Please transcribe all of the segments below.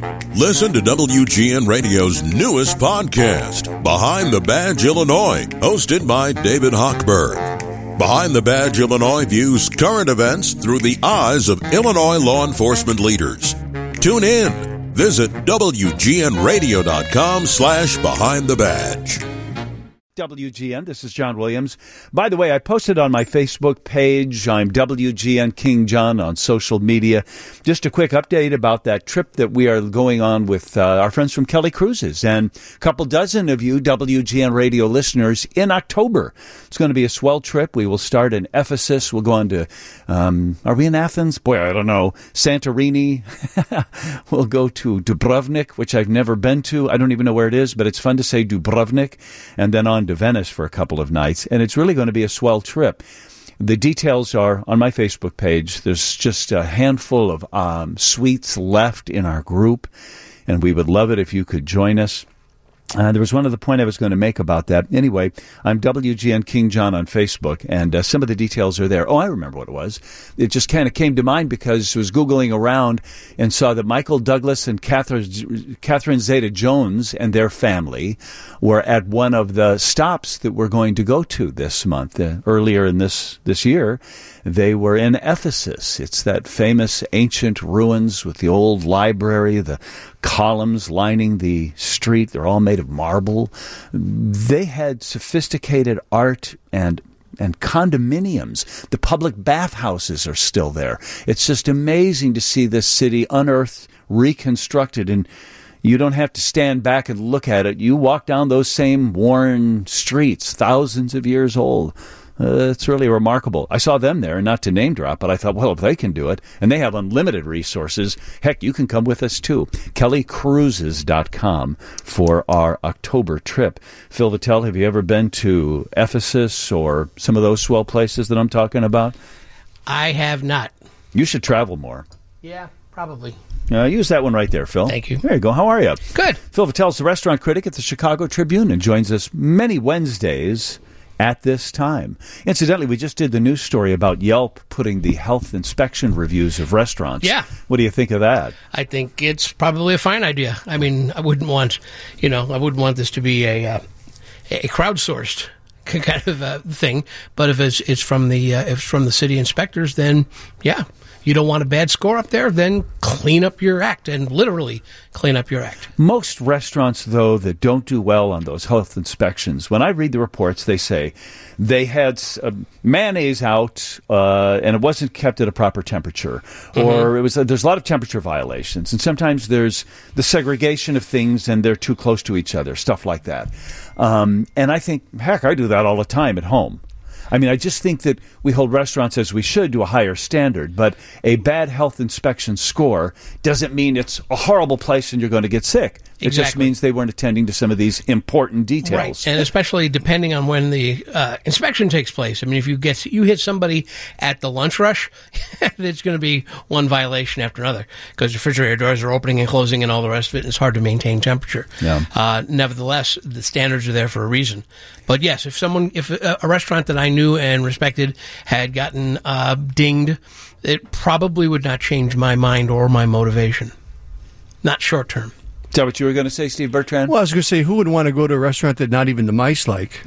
Listen to WGN Radio's newest podcast, Behind the Badge Illinois, hosted by David Hochberg. Behind the Badge Illinois views current events through the eyes of Illinois law enforcement leaders. Tune in. Visit WGNradio.com/Behind the Badge. WGN, this is John Williams. By the way, I posted on my Facebook page, I'm WGN King John on social media, just a quick update about that trip that we are going on with our friends from Kelly Cruises and a couple dozen of you WGN radio listeners in October. It's going to be a swell trip. We will start in Ephesus. We'll go on to, are we in Athens? Boy, I don't know. Santorini. We'll go to Dubrovnik, which I've never been to. I don't even know where it is, but it's fun to say Dubrovnik. And then on to Venice for a couple of nights, and it's really going to be a swell trip. The details are on my Facebook page. There's just a handful of suites left in our group, and we would love it if you could join us. There was one other point I was going to make about that. Anyway, I'm WGN King John on Facebook, and some of the details are there. Oh, I remember what it was. It just kind of came to mind because I was Googling around and saw that Michael Douglas and Catherine Zeta-Jones and their family were at one of the stops that we're going to go to this month. Earlier in this year, they were in Ephesus. It's that famous ancient ruins with the old library, the columns lining the street. They're all made of marble. They had sophisticated art and condominiums. The public bathhouses are still there. It's just amazing to see this city unearthed, reconstructed, and you don't have to stand back and look at it. You walk down those same worn streets, thousands of years old. It's really remarkable. I saw them there, and not to name drop, but I thought, well, if they can do it, and they have unlimited resources, heck, you can come with us too. KellyCruises.com for our October trip. Phil Vitale, have you ever been to Ephesus or some of those swell places that I'm talking about? I have not. You should travel more. Yeah, probably. Use that one right there, Phil. Thank you. There you go. How are you? Good. Phil Vitale's the restaurant critic at the Chicago Tribune and joins us many Wednesdays at this time. Incidentally, we just did the news story about Yelp putting the health inspection reviews of restaurants. Yeah. What do you think of that? I think it's probably a fine idea. I mean, I wouldn't want this to be a crowdsourced kind of thing. But if it's from the city inspectors, then yeah. You don't want a bad score up there, then clean up your act, and literally clean up your act. Most restaurants, though, that don't do well on those health inspections, when I read the reports, they say they had mayonnaise out and it wasn't kept at a proper temperature, or there's a lot of temperature violations, and sometimes there's the segregation of things and they're too close to each other, stuff like that. And I think, heck, I do that all the time at home. I mean, I just think that we hold restaurants, as we should, to a higher standard. But a bad health inspection score doesn't mean it's a horrible place and you're going to get sick. It just means they weren't attending to some of these important details. Right, and especially depending on when the inspection takes place. I mean, if you hit somebody at the lunch rush, it's going to be one violation after another because refrigerator doors are opening and closing and all the rest of it, and it's hard to maintain temperature. Yeah. Nevertheless, the standards are there for a reason. But yes, if a restaurant that I knew and respected had gotten dinged, it probably would not change my mind or my motivation. Not short term. Is that what you were going to say, Steve Bertrand? Well, I was going to say, who would want to go to a restaurant that not even the mice like?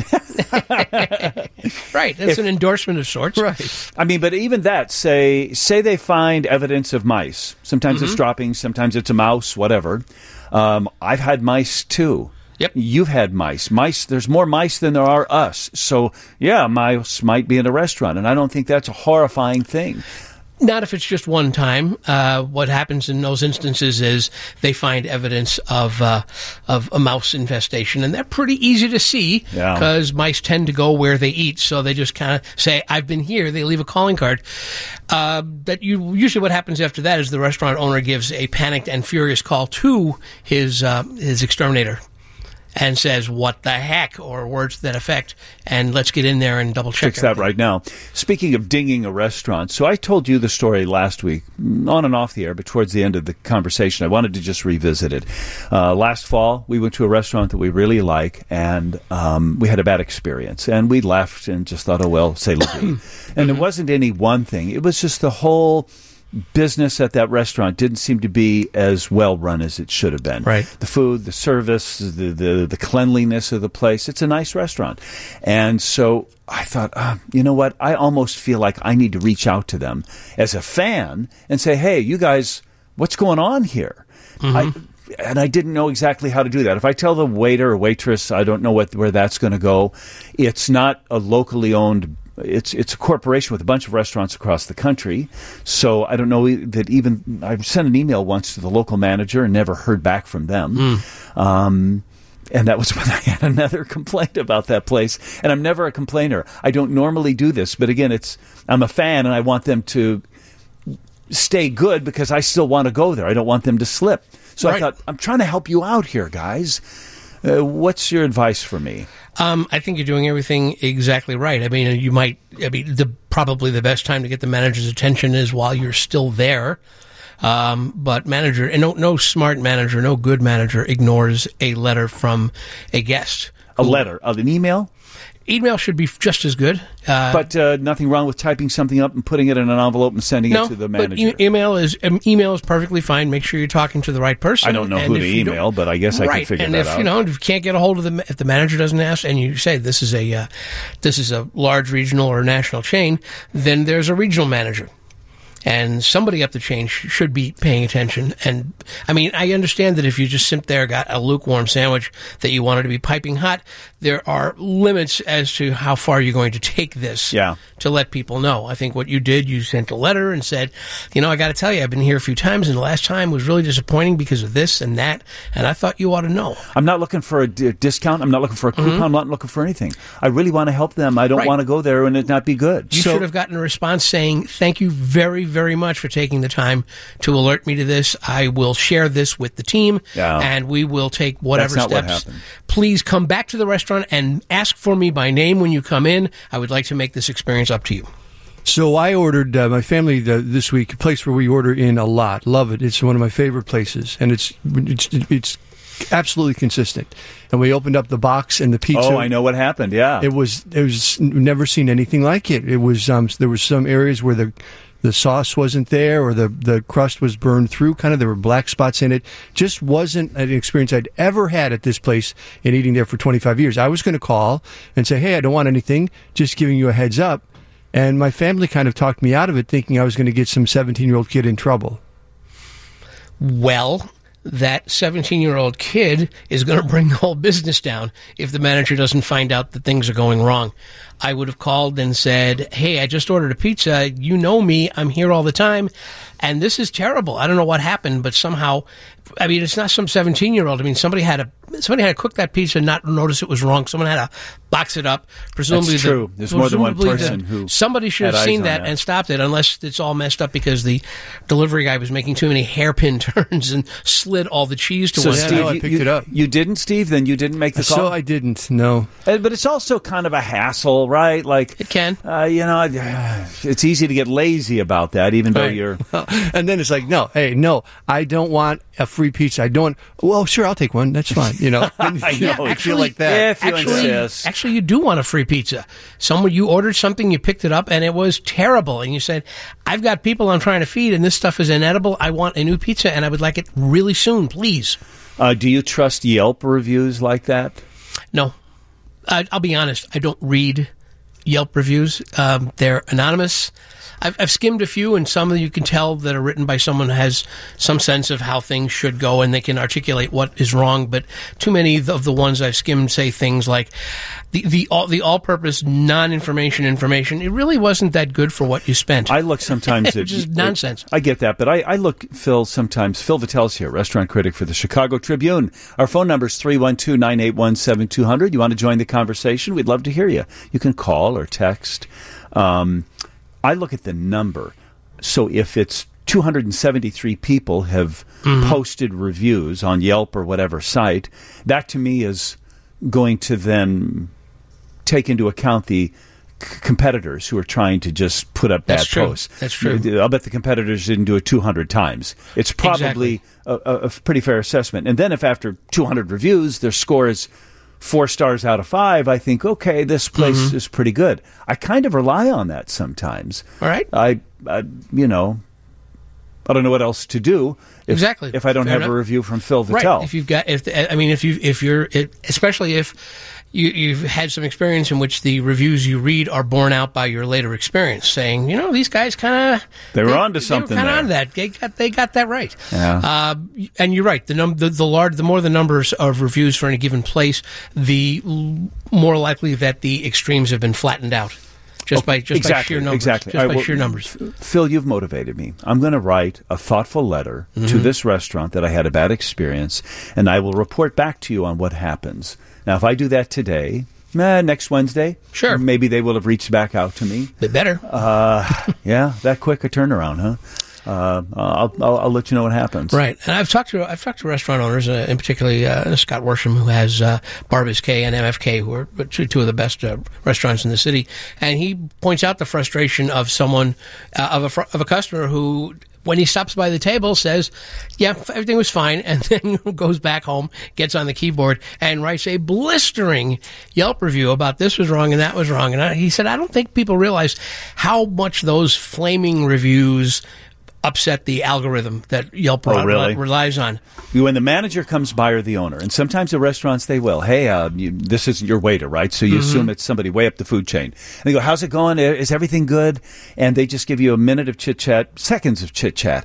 Right. That's an endorsement of sorts. Right. I mean, but even that, say they find evidence of mice. Sometimes it's droppings, sometimes it's a mouse, whatever. I've had mice, too. Yep. You've had mice. There's more mice than there are us. So, yeah, mice might be in a restaurant, and I don't think that's a horrifying thing. Not if it's just one time. What happens in those instances is they find evidence of a mouse infestation, and they're pretty easy to see because mice tend to go where they eat. So they just kind of say, "I've been here." They leave a calling card. Usually what happens after that is the restaurant owner gives a panicked and furious call to his exterminator and says, "What the heck," or words to that effect, and let's get in there and double check. Fix that right now. Speaking of dinging a restaurant, so I told you the story last week, on and off the air, but towards the end of the conversation, I wanted to just revisit it. Last fall, we went to a restaurant that we really like, and we had a bad experience, and we left and just thought, oh, well, say la vie. And it wasn't any one thing. It was just the whole business at that restaurant didn't seem to be as well run as it should have been. Right. The food, the service, the cleanliness of the place. It's a nice restaurant. And so I thought, you know what? I almost feel like I need to reach out to them as a fan and say, hey, you guys, what's going on here? And I didn't know exactly how to do that. If I tell the waiter or waitress, I don't know where that's going to go. It's not a locally owned. It's a corporation with a bunch of restaurants across the country. So I don't know that even I sent an email once to the local manager and never heard back from them. And that was when I had another complaint about that place. And I'm never a complainer. I don't normally do this. But again, I'm a fan and I want them to stay good because I still want to go there. I don't want them to slip. So I thought, I'm trying to help you out here, guys. What's your advice for me? I think you're doing everything exactly right. I mean, probably the best time to get the manager's attention is while you're still there. But manager, and no smart manager, no good manager ignores a letter from a guest. A letter? An email? Email should be just as good. But nothing wrong with typing something up and putting it in an envelope and sending it to the manager. But email is perfectly fine. Make sure you're talking to the right person. I don't know who to email, but I guess I can figure that out. And if you can't get a hold of them, if the manager doesn't ask, and you say this is a large regional or national chain, then there's a regional manager. And somebody up the chain should be paying attention. And, I mean, I understand that if you just sit there, got a lukewarm sandwich that you wanted to be piping hot, there are limits as to how far you're going to take this to let people know. I think what you did, you sent a letter and said, I got to tell you, I've been here a few times, and the last time was really disappointing because of this and that, and I thought you ought to know. I'm not looking for a discount. I'm not looking for a coupon. I'm not looking for anything. I really want to help them. I don't want to go there and it not be good. You should have gotten a response saying, thank you very, very much for taking the time to alert me to this. I will share this with the team, and we will take whatever steps. What happened. Please come back to the restaurant and ask for me by name when you come in. I would like to make this experience up to you. So I ordered my family this week, a place where we order in a lot. Love it. It's one of my favorite places, and it's absolutely consistent. And we opened up the box and the pizza. Oh, I know what happened. Yeah, it was never seen anything like it. It was there was some areas where the sauce wasn't there, or the crust was burned through. There were black spots in it. Just wasn't an experience I'd ever had at this place in eating there for 25 years. I was going to call and say, hey, I don't want anything, just giving you a heads up. And my family kind of talked me out of it, thinking I was going to get some 17-year-old kid in trouble. Well, that 17-year-old kid is going to bring the whole business down if the manager doesn't find out that things are going wrong. I would have called and said, hey, I just ordered a pizza. You know me. I'm here all the time. And this is terrible. I don't know what happened, but somehow, I mean, it's not some 17-year-old. I mean, somebody had to cook that pizza and not notice it was wrong. Someone had to box it up. Presumably, that's true. There's more than one person who somebody should have seen that and stopped it, unless it's all messed up because the delivery guy was making too many hairpin turns and slid all the cheese to one side. Steve, I picked it up. You didn't, Steve? Then you didn't make the call? So I didn't, no. But it's also kind of a hassle, right? Like it can. It's easy to get lazy about that, even though you're... And then it's like, no, I don't want a free pizza. I don't... Well, sure, I'll take one. That's fine, I know, actually, feel like that. If you insist. Actually, you do want a free pizza. You ordered something, you picked it up, and it was terrible. And you said, I've got people I'm trying to feed, and this stuff is inedible. I want a new pizza, and I would like it really soon, please. Do you trust Yelp reviews like that? No. I'll be honest. I don't read Yelp reviews. They're anonymous. I've skimmed a few, and some you can tell that are written by someone who has some sense of how things should go, and they can articulate what is wrong. But too many of the ones I've skimmed say things like the all-purpose non-information information. It really wasn't that good for what you spent. I look sometimes at just nonsense. I get that, but I look, Phil, sometimes. Phil Vittel's here, restaurant critic for the Chicago Tribune. Our phone number is 312-981-7200. You want to join the conversation? We'd love to hear you. You can call or text. I look at the number. So if it's 273 people have posted reviews on Yelp or whatever site, that to me is going to then take into account the competitors who are trying to just put up bad posts. That's true. I'll bet the competitors didn't do it 200 times. It's probably a pretty fair assessment. And then if after 200 reviews their score is 4 stars out of 5, I think, okay, this place is pretty good. I kind of rely on that sometimes. All right. I don't know what else to do. If I don't have a review from Phil Vitale. Right. Especially if you've had some experience in which the reviews you read are borne out by your later experience, saying, these guys they were onto something. They were kind of on that. They got that right. Yeah. And you're right. The more the numbers of reviews for any given place, the more likely that the extremes have been flattened out. Just by sheer numbers. Exactly. Just by sheer numbers. Phil, you've motivated me. I'm going to write a thoughtful letter to this restaurant that I had a bad experience, and I will report back to you on what happens. Now, if I do that today, next Wednesday, sure, maybe they will have reached back out to me. They better. Yeah, that quick a turnaround, huh? I'll let you know what happens. Right, and I've talked to restaurant owners, in particularly Scott Worsham, who has Bar Biscay and MFK, who are two of the best restaurants in the city, and he points out the frustration of someone of a customer who, when he stops by the table, says, yeah, everything was fine, and then goes back home, gets on the keyboard, and writes a blistering Yelp review about this was wrong and that was wrong. And he said, I don't think people realize how much those flaming reviews upset the algorithm that Yelp relies on. When the manager comes by or the owner, and sometimes the restaurants, they will, hey, this isn't your waiter, right? So you assume it's somebody way up the food chain. And they go, how's it going? Is everything good? And they just give you a minute of chit-chat, seconds of chit-chat.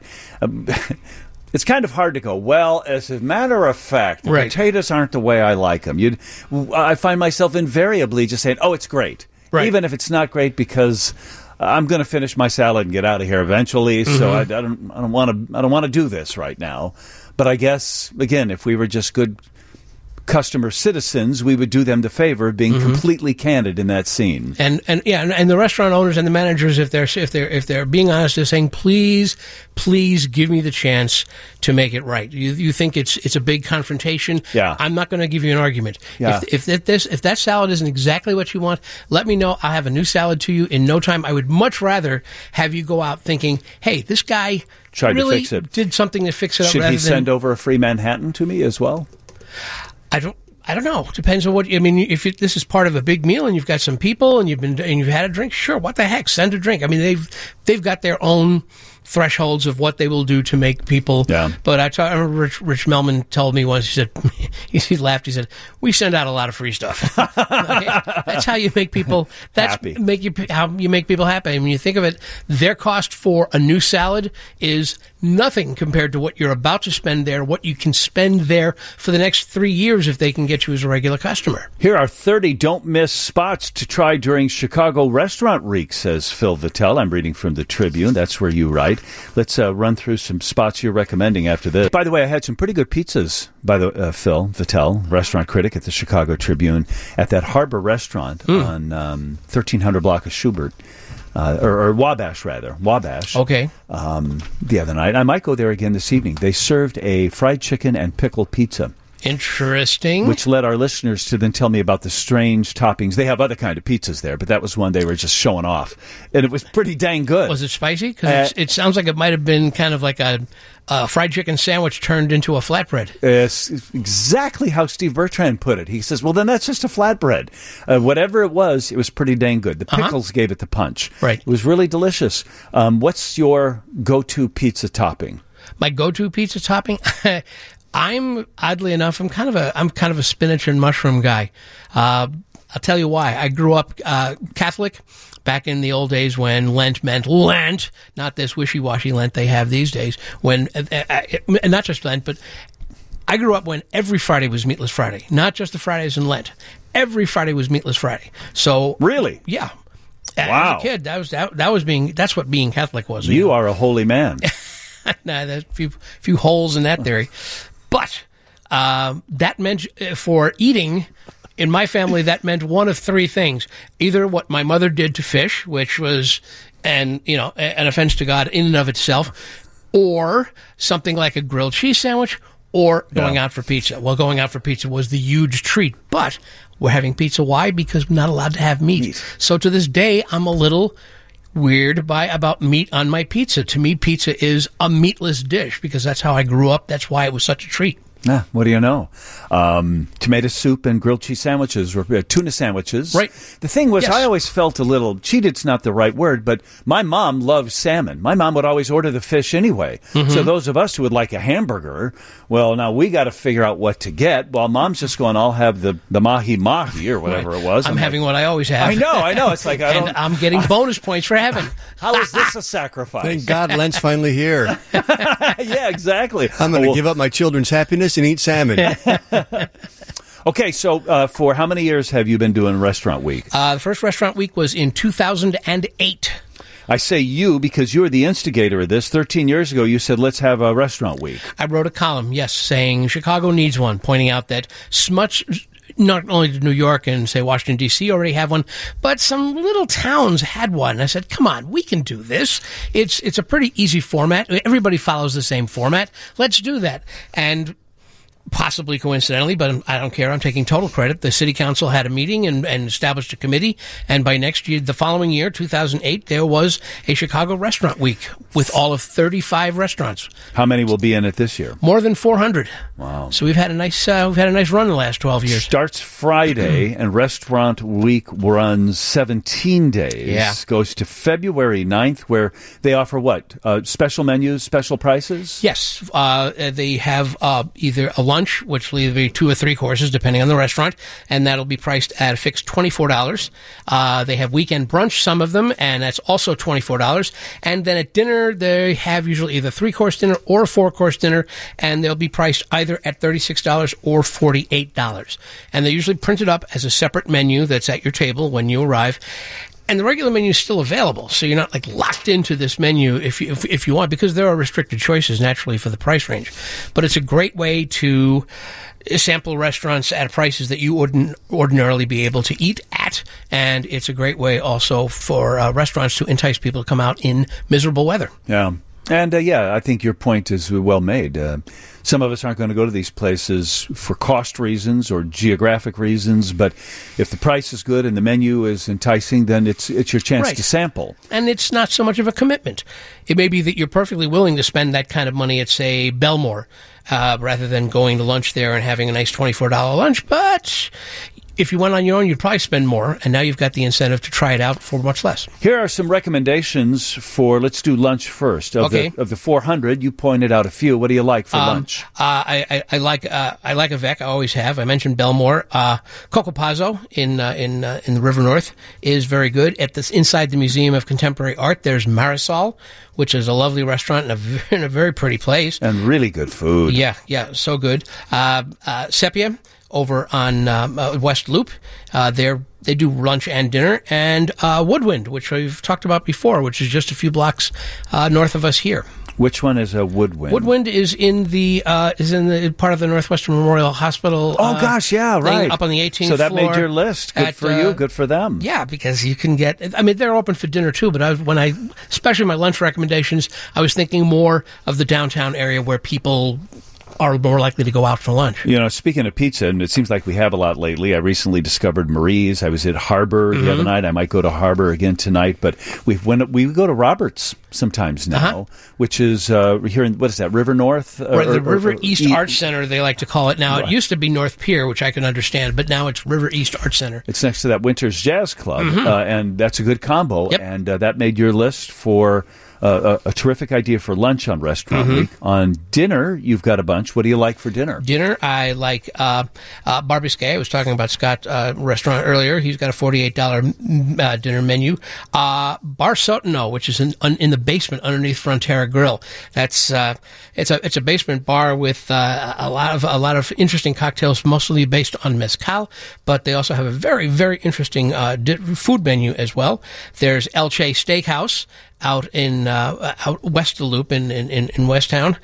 It's kind of hard to go, well, as a matter of fact, the potatoes aren't the way I like them. I find myself invariably just saying, oh, it's great. Right. Even if it's not great, because I'm going to finish my salad and get out of here eventually. So I don't want to do this right now. But I guess, again, if we were just good customer citizens, we would do them the favor of being completely candid in that scene. And the restaurant owners and the managers, if they're being honest, they're saying, please give me the chance to make it right. You think it's a big confrontation? Yeah. I'm not going to give you an argument. Yeah. If that salad isn't exactly what you want, let me know. I'll have a new salad to you in no time. I would much rather have you go out thinking, hey, this guy tried really to fix it. Did something to fix it up. Should he send over a free Manhattan to me as well? I don't know. Depends on what. I mean, if this is part of a big meal and you've got some people and you've had a drink, sure. What the heck? Send a drink. I mean, they've got their own thresholds of what they will do to make people. Yeah. But I remember Rich Melman told me once. He said, he laughed. He said, "We send out a lot of free stuff. That's how you make people. Happy. How you make people happy. I mean, you think of it, their cost for a new salad is nothing compared to what you're about to spend there, what you can spend there for the next 3 years if they can get you as a regular customer." Here are 30 don't-miss spots to try during Chicago Restaurant Week, says Phil Vitale. I'm reading from the Tribune. That's where you write. Let's run through some spots you're recommending after this. By the way, I had some pretty good pizzas by Phil Vitale, restaurant critic at the Chicago Tribune, at that Harbor restaurant on 1300 block of Schubert. Or Wabash, rather. Wabash. Okay. The other night. I might go there again this evening. They served a fried chicken and pickle pizza. Interesting. Which led our listeners to then tell me about the strange toppings. They have other kind of pizzas there, but that was one they were just showing off. And it was pretty dang good. Was it spicy? Because it sounds like it might have been kind of like a fried chicken sandwich turned into a flatbread. It's exactly how Steve Bertrand put it. He says, well, then that's just a flatbread. Whatever it was pretty dang good. The pickles gave it the punch. Right. It was really delicious. What's your go-to pizza topping? My go-to pizza topping? I'm oddly enough, I'm kind of a spinach and mushroom guy. I'll tell you why. I grew up Catholic back in the old days when Lent meant Lent, not this wishy-washy Lent they have these days. When not just Lent, but I grew up when every Friday was Meatless Friday, not just the Fridays in Lent. Every Friday was Meatless Friday. So really, yeah. Wow. As a kid, that's what being Catholic was. You are a holy man. Nah, there's a few holes in that theory. But that meant, for eating, in my family, that meant one of three things. Either what my mother did to fish, which was an offense to God in and of itself, or something like a grilled cheese sandwich, or going out for pizza. Well, going out for pizza was the huge treat. But we're having pizza. Why? Because we're not allowed to have meat. So to this day, I'm a little weird about meat on my pizza. To me, pizza is a meatless dish because that's how I grew up. That's why it was such a treat. What do you know? Tomato soup and grilled cheese sandwiches, or tuna sandwiches. Right. The thing was, I always felt a little, cheated's not the right word, but my mom loved salmon. My mom would always order the fish anyway. Mm-hmm. So those of us who would like a hamburger, well, now we got to figure out what to get. While mom's just going, I'll have the mahi-mahi or whatever it was. I'm having what I always have. I know. It's like, and I'm getting bonus points for having. How is this a sacrifice? Thank God Lent's finally here. Yeah, exactly. I'm going to give up my children's happiness and eat salmon. Okay, so for how many years have you been doing Restaurant Week? The first Restaurant Week was in 2008. I say you because you were the instigator of this. 13 years ago, you said, let's have a Restaurant Week. I wrote a column, yes, saying Chicago needs one, pointing out that not only did New York and, say, Washington, D.C. already have one, but some little towns had one. I said, come on, we can do this. It's a pretty easy format. Everybody follows the same format. Let's do that. And possibly coincidentally, but I don't care. I'm taking total credit. The city council had a meeting and established a committee. And by next year, the following year, 2008, there was a Chicago Restaurant Week with all of 35 restaurants. How many will be in it this year? More than 400. Wow. So we've had a nice run the last 12 years. Starts Friday and Restaurant Week runs 17 days. Yeah. Goes to February 9th, where they offer what? Special menus, special prices? Yes. They have either a lunch, which will either be 2 or 3 courses, depending on the restaurant, and that'll be priced at a fixed $24. They have weekend brunch, some of them, and that's also $24. And then at dinner, they have usually either 3-course dinner or a 4-course dinner, and they'll be priced either at $36 or $48. And they're usually printed up as a separate menu that's at your table when you arrive. And the regular menu is still available, so you're not like locked into this menu if you want, because there are restricted choices naturally for the price range. But it's a great way to sample restaurants at prices that you wouldn't ordinarily be able to eat at, and it's a great way also for restaurants to entice people to come out in miserable weather. Yeah. And, I think your point is well made. Some of us aren't going to go to these places for cost reasons or geographic reasons, but if the price is good and the menu is enticing, then it's your chance to sample. And it's not so much of a commitment. It may be that you're perfectly willing to spend that kind of money at, say, Belmore, rather than going to lunch there and having a nice $24 lunch, but if you went on your own, you'd probably spend more, and now you've got the incentive to try it out for much less. Here are some recommendations for, let's do lunch first. Of the 400, you pointed out a few. What do you like for lunch? I like Avec. I always have. I mentioned Belmore. Coco Pazzo in the River North is very good. Inside the Museum of Contemporary Art, there's Marisol, which is a lovely restaurant in a very pretty place. And really good food. Yeah, so good. Sepia over on West Loop. They do lunch and dinner. And Woodwind, which we've talked about before, which is just a few blocks north of us here. Which one is a Woodwind? Woodwind is in the part of the Northwestern Memorial Hospital. Oh gosh, yeah, right. Up on the 18th floor. So that made your list. Good for you. Good for them. Yeah, because you can get. I mean, they're open for dinner too. But especially my lunch recommendations, I was thinking more of the downtown area where people are more likely to go out for lunch. Speaking of pizza, and it seems like we have a lot lately, I recently discovered Marie's. I was at Harbor the other night. I might go to Harbor again tonight, but we go to Roberts sometimes now, which is here in, what is that, River North? The River East Arts Center, they like to call it now. Right. It used to be North Pier, which I can understand, but now it's River East Arts Center. It's next to that Winters Jazz Club, and that's a good combo, and that made your list for a terrific idea for lunch on Restaurant Week. On dinner, you've got a bunch. What do you like for dinner? Dinner, I like Bar Biscay. I was talking about Scott restaurant earlier. He's got a $48 dinner menu. Bar Sotano, which is in the basement underneath Frontera Grill. That's it's a basement bar with a lot of interesting cocktails, mostly based on mezcal. But they also have a very, very interesting food menu as well. There's El Che Steakhouse out west of the Loop in Westtown.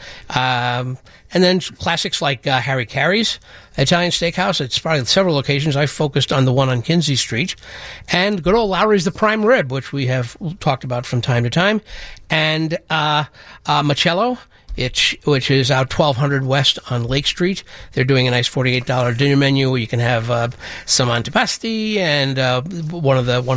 And then classics like Harry Carey's Italian Steakhouse. It's probably several locations. I focused on the one on Kinsey Street. And good old Lowry's The Prime Rib, which we have talked about from time to time. And Macello, which is out 1200 West on Lake Street. They're doing a nice $48 dinner menu where you can have some antipasti and one of the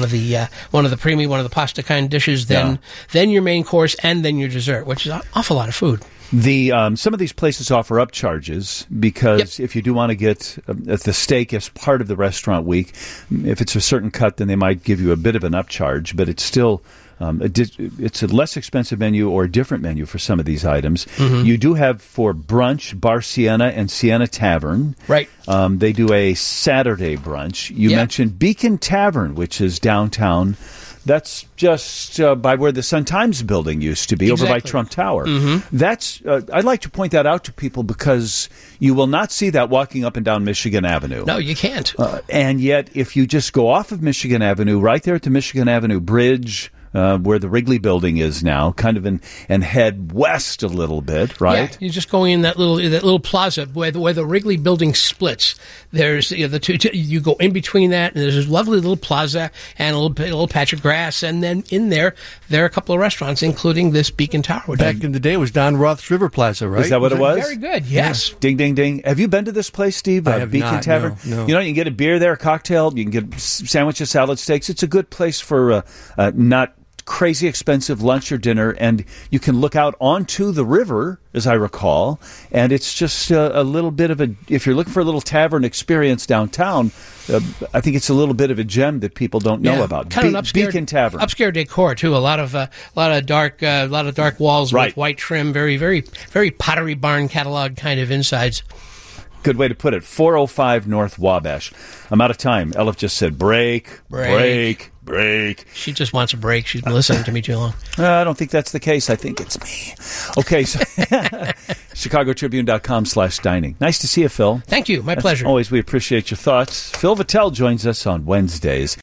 primi, one of the pasta kind dishes. Then your main course, and then your dessert, which is an awful lot of food. Some of these places offer upcharges because if you do want to get the steak as part of the restaurant week, if it's a certain cut, then they might give you a bit of an upcharge, but it's still it's a less expensive menu or a different menu for some of these items. Mm-hmm. You do have for brunch Bar Sienna and Sienna Tavern. Right. They do a Saturday brunch. You mentioned Beacon Tavern, which is downtown. That's just by where the Sun-Times building used to be, over by Trump Tower. Mm-hmm. That's I'd like to point that out to people because you will not see that walking up and down Michigan Avenue. No, you can't. And yet, if you just go off of Michigan Avenue, right there at the Michigan Avenue Bridge, where the Wrigley building is now, kind of and head west a little bit, right? Yeah, you're just going in that little plaza where the Wrigley building splits. There's the two. You go in between that, and there's this lovely little plaza and a little patch of grass, and then in there are a couple of restaurants, including this Beacon Tower. Back in the day, it was Don Roth's River Plaza, right? Is that what it was? Very good. Yes. Yeah. Ding, ding, ding. Have you been to this place, Steve? I have Beacon not, Tavern. No. You know, you can get a beer there, a cocktail. You can get sandwiches, salad, steaks. It's a good place for not crazy expensive lunch or dinner, and you can look out onto the river, as I recall, and it's just a little bit of if you're looking for a little tavern experience downtown, I think it's a little bit of a gem that people don't know about. Kind of Beacon Tavern, upscale decor too. A lot of dark walls with white trim, very very very Pottery Barn catalog kind of insides. Good way to put it. 405 North Wabash. I'm out of time. Elif just said break. She just wants a break. She's been listening to me too long. I don't think that's the case. I think it's me. Okay, so ChicagoTribune.com/dining. Nice to see you, Phil. Thank you. My pleasure. As always, we appreciate your thoughts. Phil Vitale joins us on Wednesdays.